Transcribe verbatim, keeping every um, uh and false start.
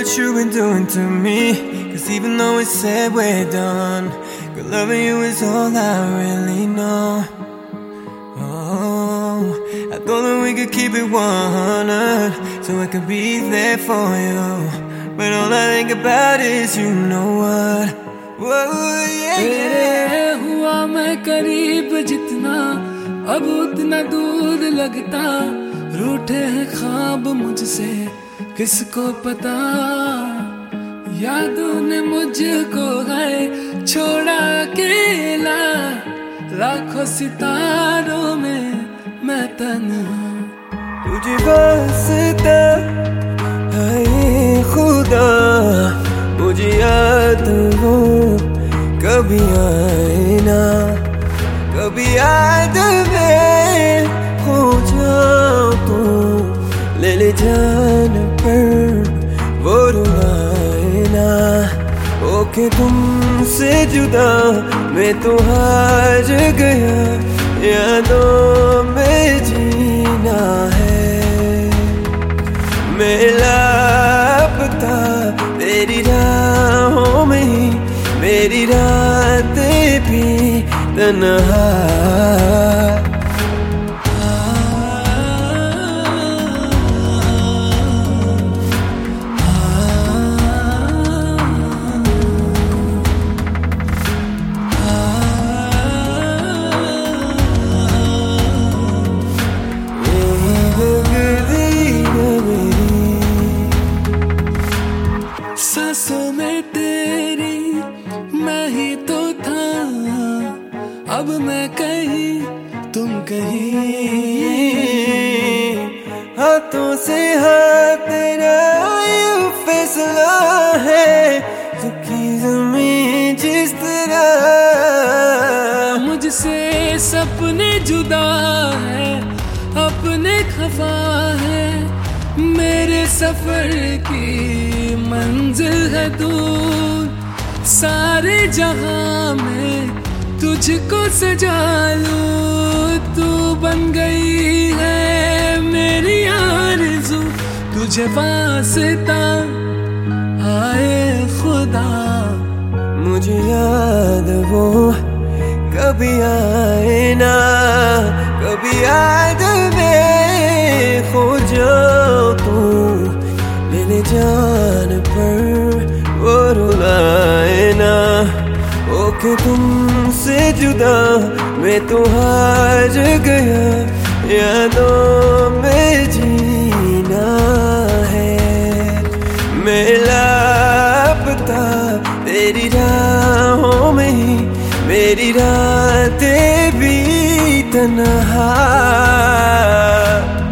what you've been doing to me. Cause even though it's said we're done, good loving you is all I really know. Oh, I thought that we could keep it one hundred, so I could be there for you. But all I think about is you know what. Whoa, yeah, तेरे हुआ मैं करीब जितना, अब उतना दूर लगता। रूठे हैं ख्वाब मुझसे, किसको पता। यादों ने मुझको है छोड़ा अकेला, लाखों सितारों में मैं तन्हा। तुझे वास्ता है खुदा, मुझे याद वो कभी आए ना। कभी याद में खो जाऊं तो ले ले जान पर वो रुलाए ना। ओके तुमसे जुदा मैं तो हार गया, यादों में जीना है। मैं लापता तेरी राहों में ही, मेरी रातें भी तन्हा। सांसों में तेरी मैं ही तो था, अब मैं कहीं तुम कहीं। हाथों से हाथ तेरा ये फैसला है, सुखी ज़मीं जिस तरह। मुझसे सपने जुदा है, अपने खफा है। मेरे सफर की मंजिल है दूर, सारे जहां में तुझको सजा लूं। तू बन गई है मेरी आरज़ू, तुझे वास्ता आए खुदा। मुझे याद वो कभी आए ना, कभी याद में खो जाऊं तो ले ले जान पर वो रुलाए ना। ओके तुमसे जुदा मैं तो हार गया, यादों में जीना है। मैं लापता तेरी राहों में ही, मेरी रातें भी तन्हा।